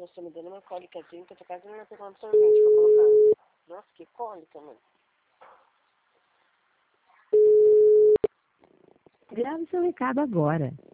você me dando uma cólicazinha, que eu tô quase não pegando um sorvete pra colocar. Nossa, que cólica, mano. Grave seu recado agora.